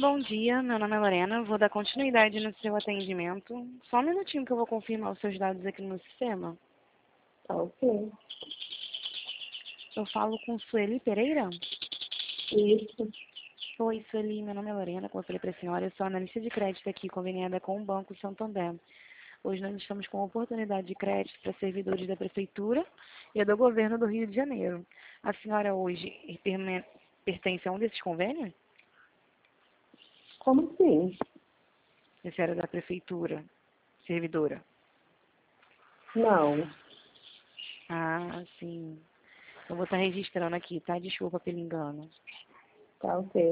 Bom dia, meu nome é Lorena, vou dar continuidade no seu atendimento. Só um minutinho que eu vou confirmar os seus dados aqui no sistema. Tá ok. Eu falo com Sueli Pereira? Isso. Oi, Sueli, meu nome é Lorena, como eu falei para a senhora, eu sou analista de crédito aqui, conveniada com o Banco Santander. Hoje nós estamos com oportunidade de crédito para servidores da Prefeitura e do Governo do Rio de Janeiro. A senhora hoje pertence a um desses convênios? Como assim? A senhora é da Prefeitura, servidora? Não. Ah, sim. Eu vou estar registrando aqui, tá? Desculpa pelo engano. Tá ok.